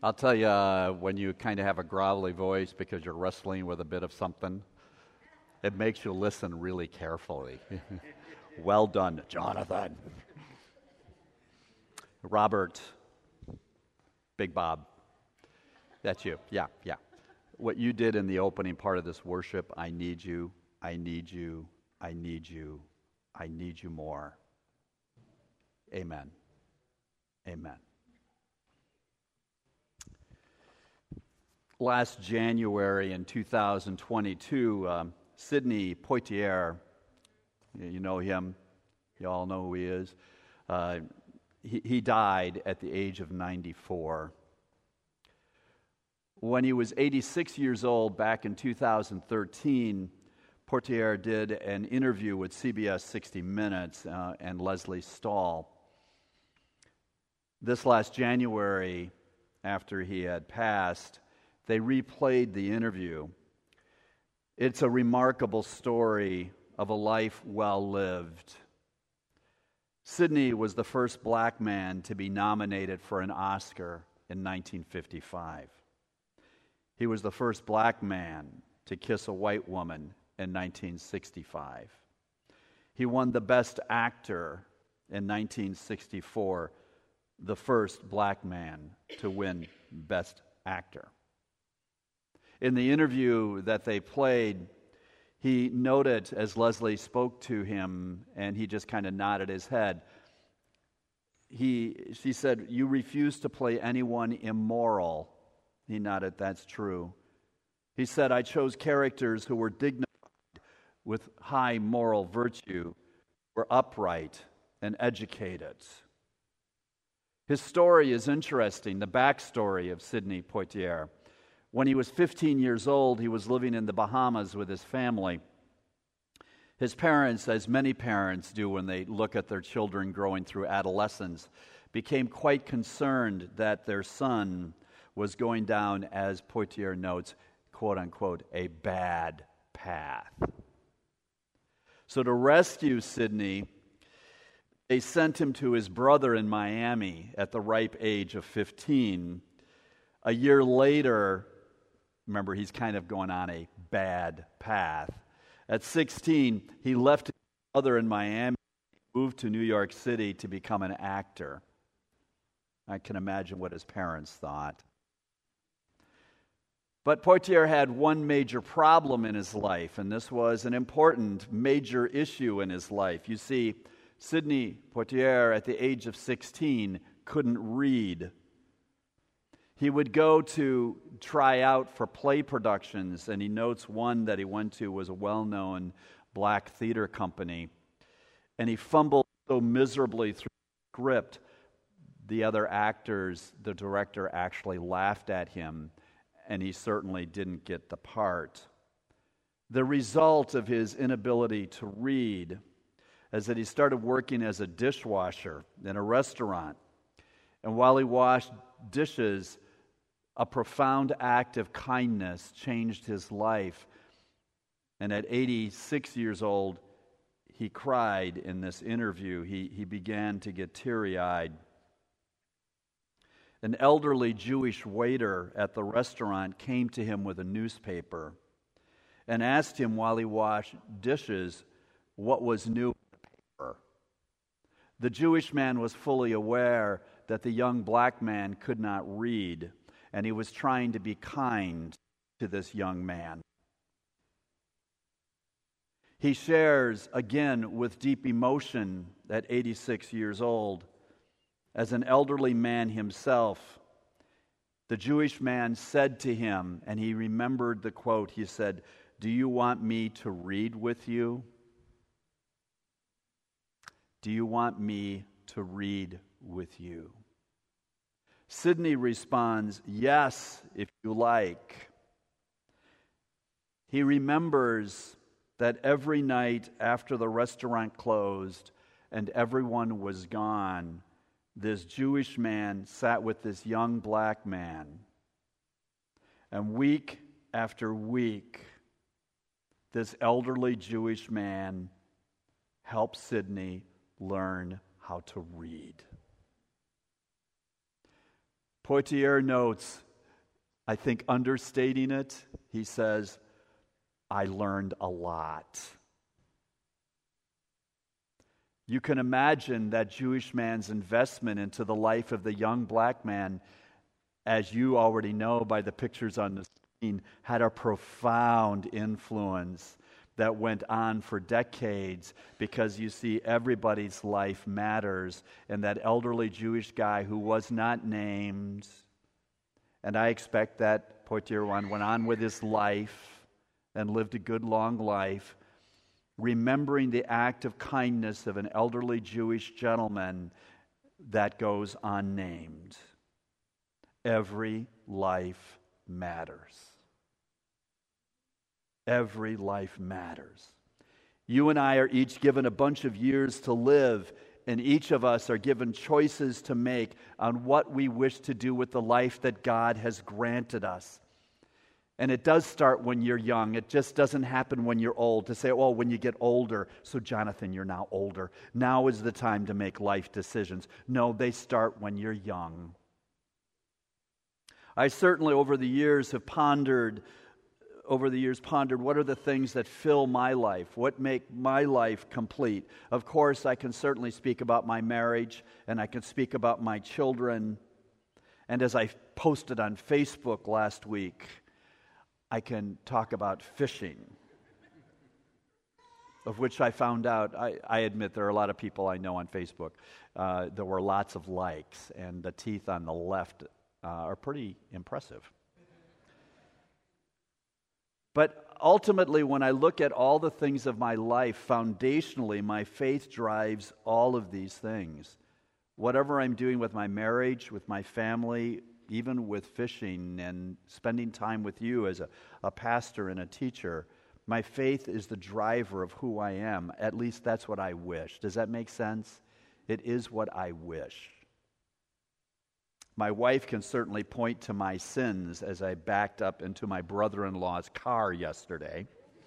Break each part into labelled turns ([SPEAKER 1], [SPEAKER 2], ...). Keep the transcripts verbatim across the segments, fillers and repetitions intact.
[SPEAKER 1] I'll tell you, uh, when you kind of have a grovelly voice because you're wrestling with a bit of something, it makes you listen really carefully. Well done, Jonathan. Robert, Big Bob, that's you. Yeah, yeah. What you did in the opening part of this worship, I need you, I need you, I need you, I need you more. Amen. Amen. Last January in two thousand twenty-two, um, Sidney Poitier, you know him, you all know who he is, uh, he, he died at the age of ninety-four. When he was eighty-six years old back in two thousand thirteen, Poitier did an interview with C B S sixty minutes uh, and Leslie Stahl. This last January, after he had passed, they replayed the interview. It's a remarkable story of a life well lived. Sidney was the first black man to be nominated for an Oscar in nineteen fifty-five. He was the first black man to kiss a white woman in nineteen sixty-five. He won the Best Actor in nineteen sixty-four, the first black man to win Best Actor. In the interview that they played, he noted as Leslie spoke to him, and he just kind of nodded his head. He, she said, "You refuse to play anyone immoral." He nodded, "That's true." He said, "I chose characters who were dignified with high moral virtue, were upright and educated." His story is interesting, the backstory of Sidney Poitier. When he was fifteen years old, he was living in the Bahamas with his family. His parents, as many parents do when they look at their children growing through adolescence, became quite concerned that their son was going down, as Poitier notes, quote unquote, a bad path. So to rescue Sidney, they sent him to his brother in Miami at the ripe age of fifteen. A year later, remember, he's kind of going on a bad path. At sixteen, he left his brother in Miami, moved to New York City to become an actor. I can imagine what his parents thought. But Poitier had one major problem in his life, and this was an important major issue in his life. You see, Sidney Poitier, at the age of sixteen, couldn't read. He would go to try out for play productions, and he notes one that he went to was a well-known black theater company. And he fumbled so miserably through the script, the other actors, the director actually laughed at him, and he certainly didn't get the part. The result of his inability to read is that he started working as a dishwasher in a restaurant. And while he washed dishes, a profound act of kindness changed his life. And at eighty-six years old, he cried in this interview. He, he began to get teary-eyed. An elderly Jewish waiter at the restaurant came to him with a newspaper and asked him while he washed dishes what was new in the paper. The Jewish man was fully aware that the young black man could not read, and he was trying to be kind to this young man. He shares, again, with deep emotion at eighty-six years old. As an elderly man himself, the Jewish man said to him, and he remembered the quote, he said, "Do you want me to read with you? Do you want me to read with you?" Sidney responds, "Yes, if you like." He remembers that every night after the restaurant closed and everyone was gone, this Jewish man sat with this young black man. And week after week, this elderly Jewish man helped Sidney learn how to read. Poitier notes, I think understating it, he says, I learned a lot. You can imagine that Jewish man's investment into the life of the young black man, as you already know by the pictures on the screen, had a profound influence that went on for decades, because you see, everybody's life matters. And that elderly Jewish guy who was not named, and I expect that Poitier one went on with his life and lived a good long life, remembering the act of kindness of an elderly Jewish gentleman that goes unnamed. Every life matters. Every life matters. You and I are each given a bunch of years to live, and each of us are given choices to make on what we wish to do with the life that God has granted us. And it does start when you're young. It just doesn't happen when you're old. To say, well, when you get older, so Jonathan, you're now older. Now is the time to make life decisions. No, they start when you're young. I certainly over the years have pondered, over the years pondered, what are the things that fill my life? What make my life complete? Of course, I can certainly speak about my marriage, and I can speak about my children. And as I posted on Facebook last week, I can talk about fishing, of which I found out, I, I admit there are a lot of people I know on Facebook. Uh, there were lots of likes, and the teeth on the left uh, are pretty impressive. But ultimately, when I look at all the things of my life, foundationally, my faith drives all of these things. Whatever I'm doing with my marriage, with my family, even with fishing and spending time with you as a, a pastor and a teacher, my faith is the driver of who I am. At least that's what I wish. Does that make sense? It is what I wish. My wife can certainly point to my sins as I backed up into my brother-in-law's car yesterday.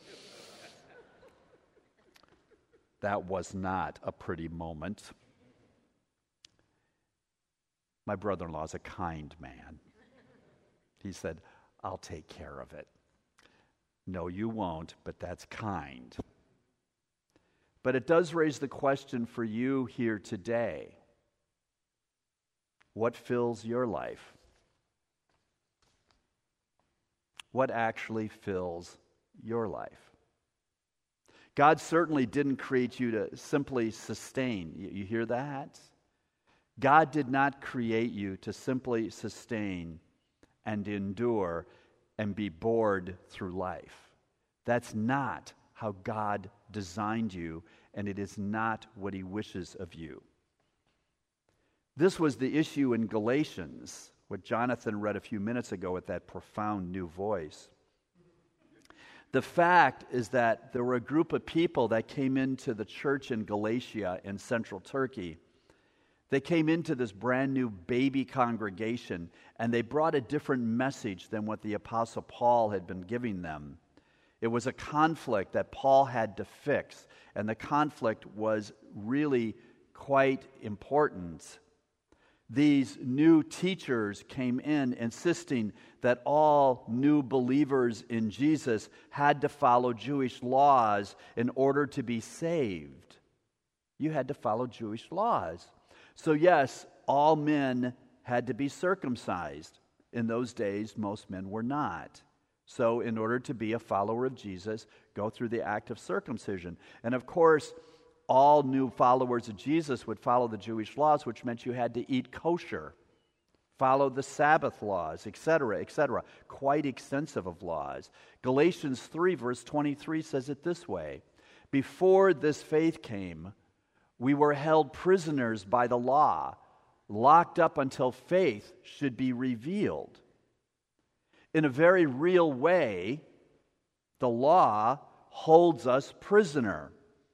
[SPEAKER 1] That was not a pretty moment. My brother-in-law is a kind man. He said, I'll take care of it. No, you won't, but that's kind. But it does raise the question for you here today. What fills your life? What actually fills your life? God certainly didn't create you to simply sustain. You, you hear that? God did not create you to simply sustain and endure and be bored through life. That's not how God designed you, and it is not what He wishes of you. This was the issue in Galatians, what Jonathan read a few minutes ago with that profound new voice. The fact is that there were a group of people that came into the church in Galatia in central Turkey. They came into this brand new baby congregation, and they brought a different message than what the Apostle Paul had been giving them. It was a conflict that Paul had to fix, and the conflict was really quite important. These new teachers came in insisting that all new believers in Jesus had to follow Jewish laws in order to be saved. You had to follow Jewish laws. So yes, all men had to be circumcised. In those days, most men were not. So in order to be a follower of Jesus, go through the act of circumcision. And of course, all new followers of Jesus would follow the Jewish laws, which meant you had to eat kosher, follow the Sabbath laws, et cetera, et cetera. Quite extensive of laws. Galatians three, verse twenty-three says it this way: before this faith came, we were held prisoners by the law, locked up until faith should be revealed. In a very real way, the law holds us prisoner.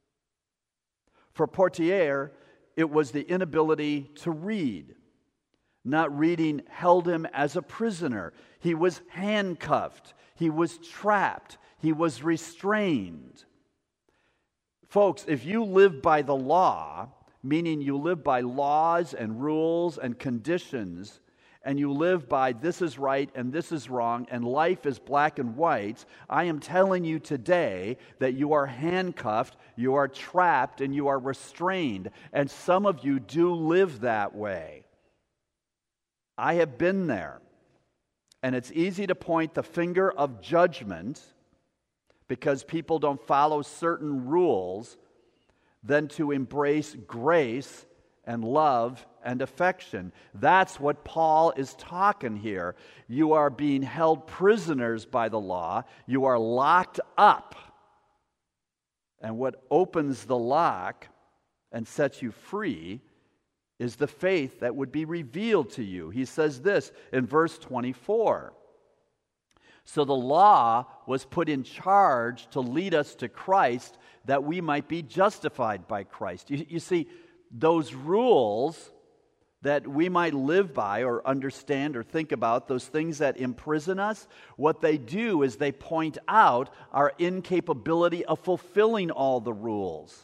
[SPEAKER 1] For Poitier, it was the inability to read. Not reading held him as a prisoner. He was handcuffed. He was trapped. He was restrained. Folks, if you live by the law, meaning you live by laws and rules and conditions, and you live by this is right and this is wrong, and life is black and white, I am telling you today that you are handcuffed, you are trapped, and you are restrained. And some of you do live that way. I have been there. And it's easy to point the finger of judgment because people don't follow certain rules than to embrace grace and love and affection. That's what Paul is talking here. You are being held prisoners by the law. You are locked up. And what opens the lock and sets you free is the faith that would be revealed to you. He says this in verse twenty-four. So the law was put in charge to lead us to Christ, that we might be justified by Christ. You, you see, those rules that we might live by or understand or think about, those things that imprison us, what they do is they point out our incapability of fulfilling all the rules.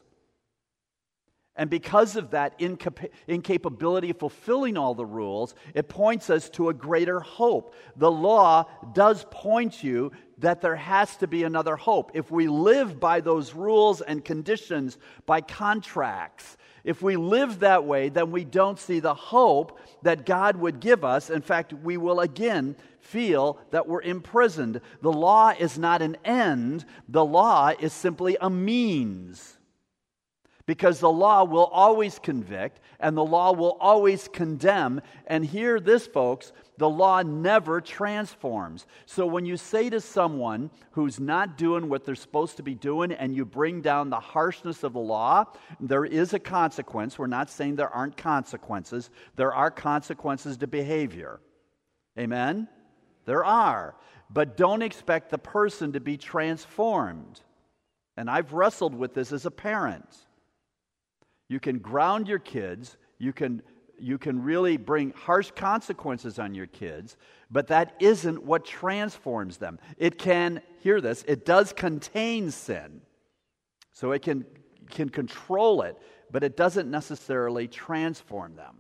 [SPEAKER 1] And because of that incap- incapability of fulfilling all the rules, it points us to a greater hope. The law does point you that there has to be another hope. If we live by those rules and conditions, by contracts, if we live that way, then we don't see the hope that God would give us. In fact, we will again feel that we're imprisoned. The law is not an end. The law is simply a means. Because the law will always convict, and the law will always condemn. And hear this, folks, the law never transforms. So when you say to someone who's not doing what they're supposed to be doing, and you bring down the harshness of the law, there is a consequence. We're not saying there aren't consequences. There are consequences to behavior. Amen? There are. But don't expect the person to be transformed. And I've wrestled with this as a parent. You can ground your kids, you can, you can really bring harsh consequences on your kids, but that isn't what transforms them. It can, hear this, it does contain sin, so it can, can control it, but it doesn't necessarily transform them.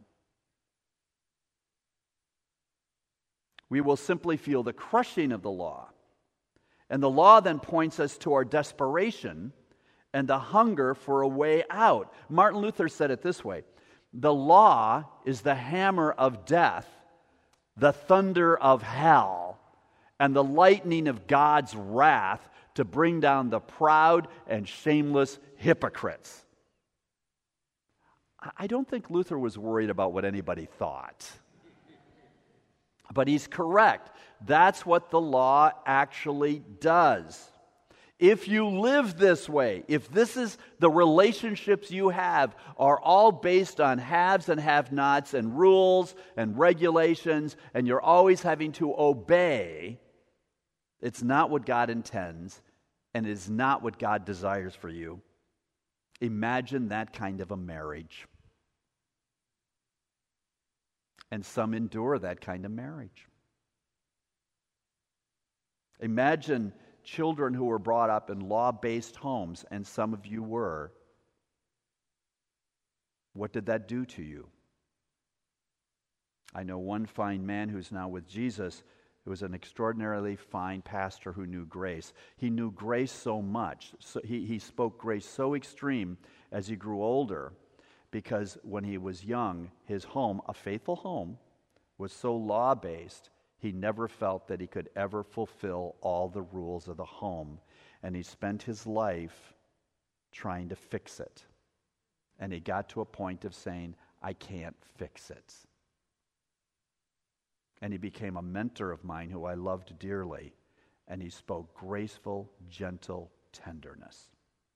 [SPEAKER 1] We will simply feel the crushing of the law, and the law then points us to our desperation and the hunger for a way out. Martin Luther said it this way: the law is the hammer of death, the thunder of hell, and the lightning of God's wrath to bring down the proud and shameless hypocrites. I don't think Luther was worried about what anybody thought. But he's correct. That's what the law actually does. If you live this way, if this is the relationships you have are all based on haves and have-nots and rules and regulations, and you're always having to obey, it's not what God intends, and it is not what God desires for you. Imagine that kind of a marriage. And some endure that kind of marriage. Imagine children who were brought up in law-based homes, and some of you were. What did that do to you? I know one fine man who's now with Jesus, who was an extraordinarily fine pastor who knew grace. He knew grace so much, so he, he spoke grace so extreme as he grew older, because when he was young, his home, a faithful home, was so law-based, he never felt that he could ever fulfill all the rules of the home. And he spent his life trying to fix it. And he got to a point of saying, I can't fix it. And he became a mentor of mine who I loved dearly. And he spoke graceful, gentle tenderness.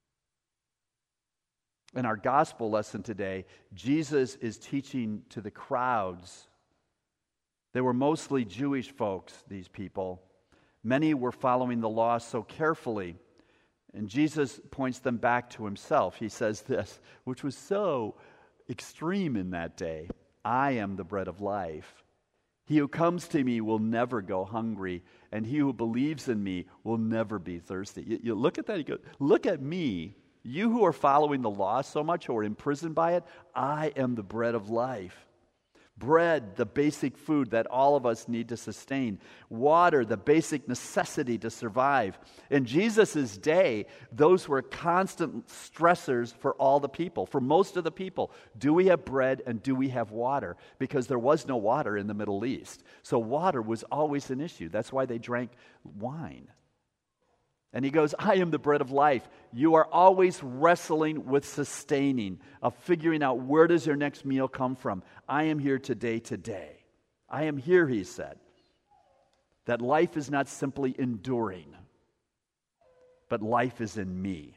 [SPEAKER 1] In our gospel lesson today, Jesus is teaching to the crowds. They were mostly Jewish folks, these people. Many were following the law so carefully. And Jesus points them back to himself. He says this, which was so extreme in that day: I am the bread of life. He who comes to me will never go hungry, and he who believes in me will never be thirsty. You, you look at that, you go, look at me. You who are following the law so much, who are imprisoned by it, I am the bread of life. Bread, the basic food that all of us need to sustain. Water, the basic necessity to survive. In Jesus' day, those were constant stressors for all the people, for most of the people. Do we have bread and do we have water? Because there was no water in the Middle East. So water was always an issue. That's why they drank wine. And he goes, I am the bread of life. You are always wrestling with sustaining, of figuring out where does your next meal come from. I am here today, today. I am here, he said. That life is not simply enduring, but life is in me.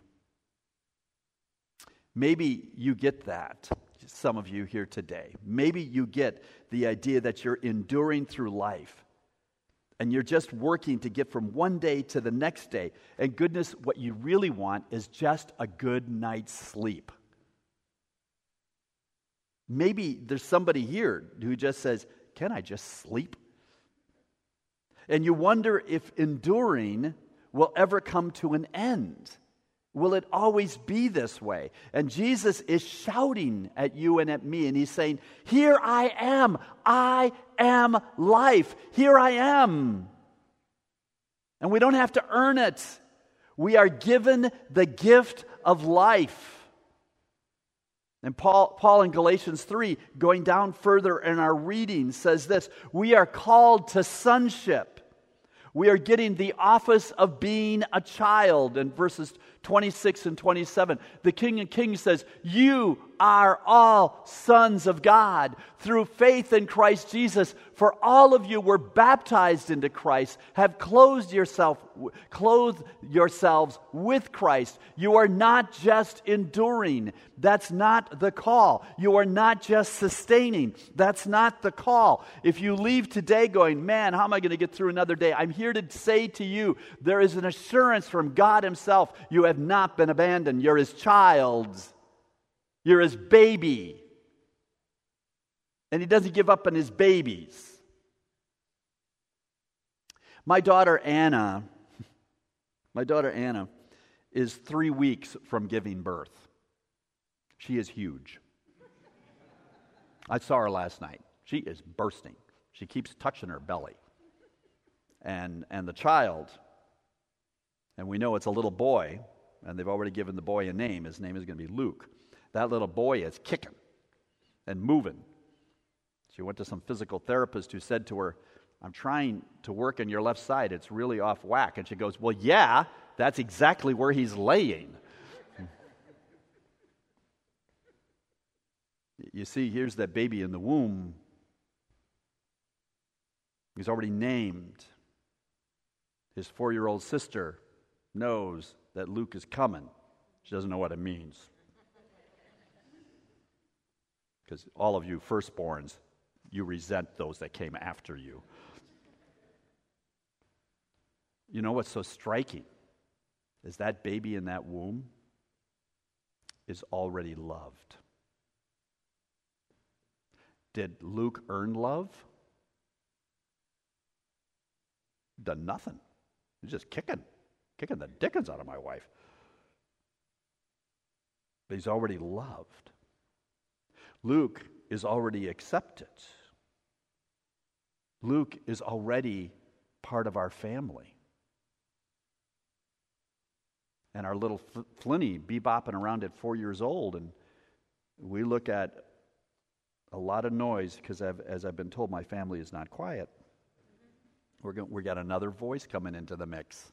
[SPEAKER 1] Maybe you get that, some of you here today. Maybe you get the idea that you're enduring through life. And you're just working to get from one day to the next day. And goodness, what you really want is just a good night's sleep. Maybe there's somebody here who just says, can I just sleep? And you wonder if enduring will ever come to an end. Will it always be this way? And Jesus is shouting at you and at me, and he's saying, here I am. I am life. Here I am. And we don't have to earn it. We are given the gift of life. And Paul, Paul in Galatians three, going down further in our reading, says this, we are called to sonship. We are getting the office of being a child in verses twenty-six and twenty-seven. The King of Kings says, you are all sons of God through faith in Christ Jesus. For all of you were baptized into Christ, have clothed yourself, clothed yourselves with Christ. You are not just enduring. That's not the call. You are not just sustaining. That's not the call. If you leave today going, man, how am I going to get through another day? I'm here to say to you, there is an assurance from God himself. You have not been abandoned. You're his child. You're his baby. And he doesn't give up on his babies. My daughter Anna, my daughter Anna is three weeks from giving birth. She is huge. I saw her last night. She is bursting. She keeps touching her belly. And and the child, and we know it's a little boy, and they've already given the boy a name. His name is going to be Luke. That little boy is kicking and moving. She went to some physical therapist who said to her, I'm trying to work on your left side. It's really off whack. And she goes, well, yeah, that's exactly where he's laying. You see, here's that baby in the womb. He's already named. His four-year-old sister knows that Luke is coming. She doesn't know what it means. Because all of you firstborns, you resent those that came after you. You know what's so striking is that baby in that womb is already loved. Did Luke earn love? Done nothing. He's just kicking, kicking the dickens out of my wife. But he's already loved. Luke is already accepted. Luke is already part of our family. And our little F- Flinny bebopping around at four years old, and we look at a lot of noise because, as I've been told, my family is not quiet. We're going, we got another voice coming into the mix.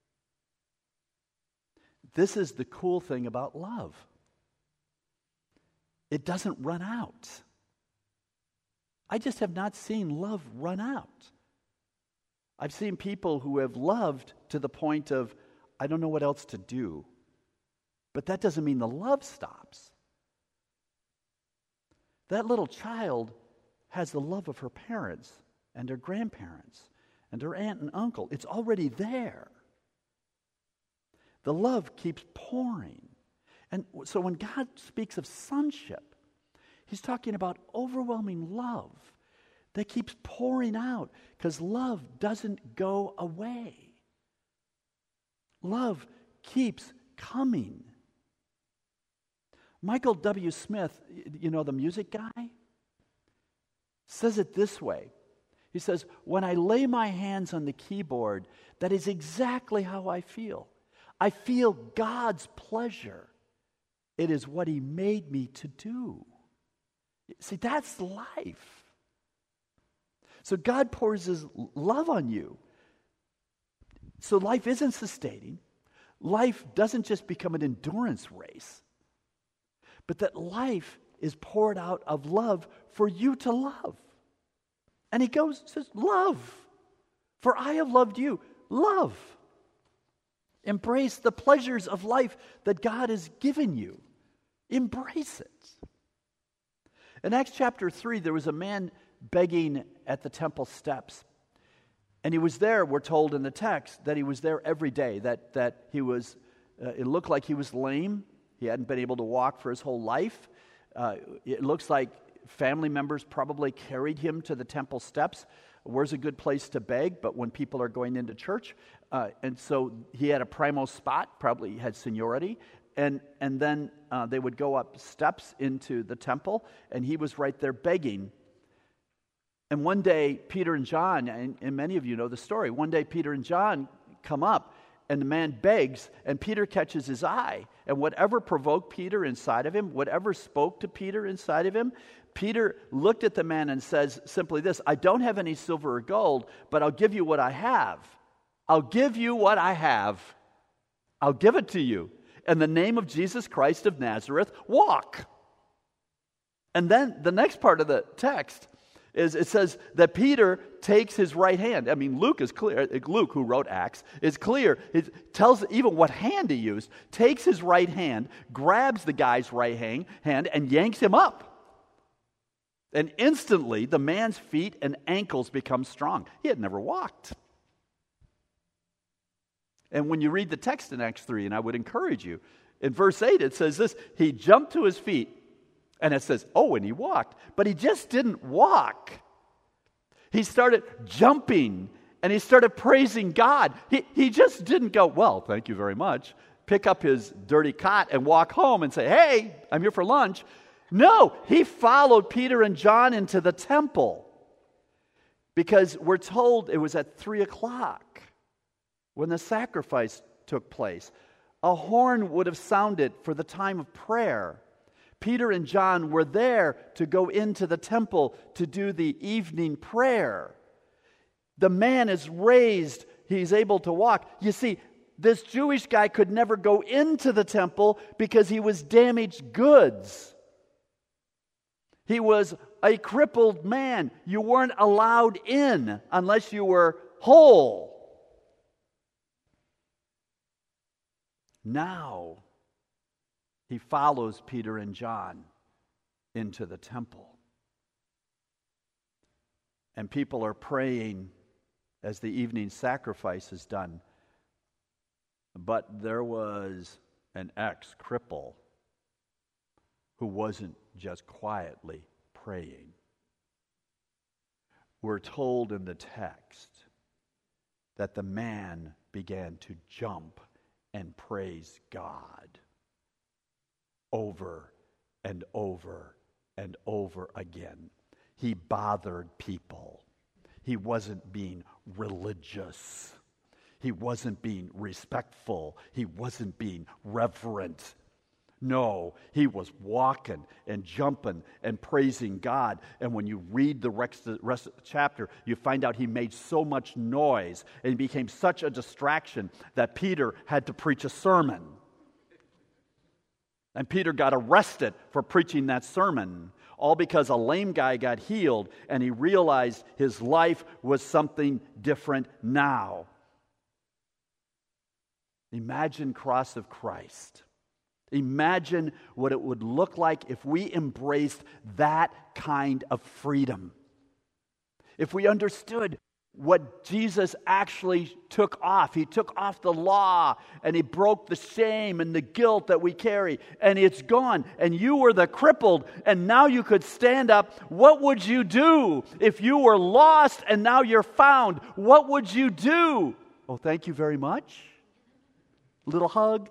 [SPEAKER 1] This is the cool thing about love. It doesn't run out. I just have not seen love run out. I've seen people who have loved to the point of, I don't know what else to do. But that doesn't mean the love stops. That little child has the love of her parents and her grandparents and her aunt and uncle. It's already there. The love keeps pouring. And so when God speaks of sonship, he's talking about overwhelming love that keeps pouring out because love doesn't go away. Love keeps coming. Michael W. Smith, you know, the music guy, says it this way. He says, when I lay my hands on the keyboard, that is exactly how I feel. I feel God's pleasure. It is what He made me to do. See, that's life. So God pours His love on you. So life isn't sustaining. Life doesn't just become an endurance race, but that life is poured out of love for you to love. And He goes, says, love. For I have loved you. Love. Embrace the pleasures of life that God has given you. Embrace it. In Acts chapter three, there was a man begging at the temple steps. And he was there, we're told in the text, that he was there every day, that, that he was, uh, it looked like he was lame. He hadn't been able to walk for his whole life. Uh, it looks like family members probably carried him to the temple steps. Where's a good place to beg? But when people are going into church. Uh, and so he had a primo spot, probably had seniority. And, and then uh, they would go up steps into the temple, and he was right there begging. And one day, Peter and John, and, and many of you know the story, one day Peter and John come up, and the man begs, and Peter catches his eye. And whatever provoked Peter inside of him, whatever spoke to Peter inside of him, Peter looked at the man and says simply this, I don't have any silver or gold, but I'll give you what I have. I'll give you what I have. I'll give it to you. In the name of Jesus Christ of Nazareth, walk. And then the next part of the text is it says that Peter takes his right hand. I mean, Luke is clear. Luke, who wrote Acts, is clear. It tells even what hand he used. Takes his right hand, grabs the guy's right hand, hand and yanks him up. And instantly, the man's feet and ankles become strong. He had never walked. And when you read the text in Acts three, and I would encourage you, in verse eight it says this, he jumped to his feet, and it says, oh, and he walked. But he just didn't walk. He started jumping, and he started praising God. He, he just didn't go, well, thank you very much, pick up his dirty cot and walk home and say, hey, I'm here for lunch. No, he followed Peter and John into the temple because we're told it was at three o'clock when the sacrifice took place. A horn would have sounded for the time of prayer. Peter and John were there to go into the temple to do the evening prayer. The man is raised, he's able to walk. You see, this Jewish guy could never go into the temple because he was damaged goods. He was a crippled man. You weren't allowed in unless you were whole. Now, he follows Peter and John into the temple. And people are praying as the evening sacrifice is done. But there was an ex-cripple who wasn't just quietly praying. We're told in the text that the man began to jump and praise God over and over and over again. He bothered people. He wasn't being religious. He wasn't being respectful. He wasn't being reverent. No, he was walking and jumping and praising God. And when you read the rest of the chapter, you find out he made so much noise and became such a distraction that Peter had to preach a sermon. And Peter got arrested for preaching that sermon, all because a lame guy got healed and he realized his life was something different now. Imagine cross of Christ. Imagine what it would look like if we embraced that kind of freedom. If we understood what Jesus actually took off. He took off the law and he broke the shame and the guilt that we carry, and it's gone. And you were the crippled and now you could stand up. What would you do if you were lost and now you're found? What would you do? Oh, thank you very much. Little hug.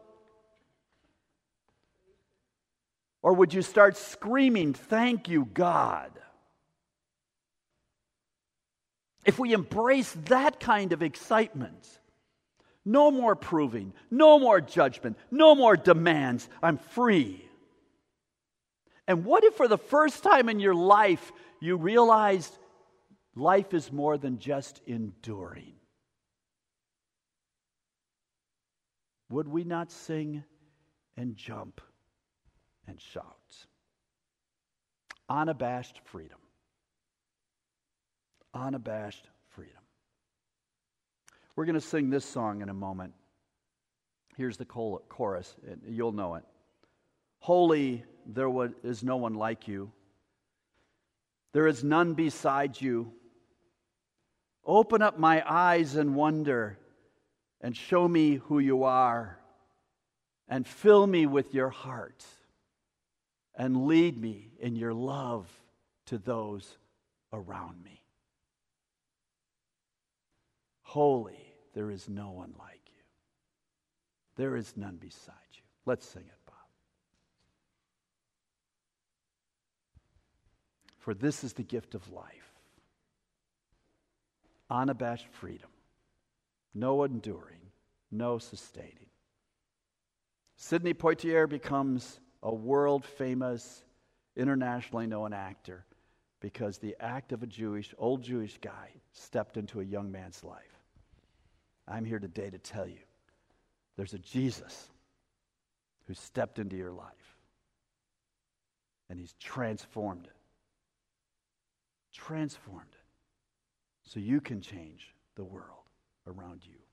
[SPEAKER 1] Or would you start screaming, thank you, God? if we embrace that kind of excitement, no more proving, no more judgment, no more demands, I'm free. And what if for the first time in your life you realized life is more than just enduring? Would we not sing and jump and shout? Unabashed freedom. Unabashed freedom. We're going to sing this song in a moment. Here's the chorus, and you'll know it. Holy, there is no one like you. There is none beside you. Open up my eyes in wonder and show me who you are, and fill me with your heart, and lead me in your love to those around me. Holy, there is no one like you. There is none beside you. Let's sing it, Bob. For this is the gift of life. Unabashed freedom. No enduring, no sustaining. Sidney Poitier becomes a world-famous, internationally known actor because the act of a Jewish, old Jewish guy stepped into a young man's life. I'm here today to tell you, there's a Jesus who stepped into your life, and he's transformed it. Transformed it so you can change the world around you.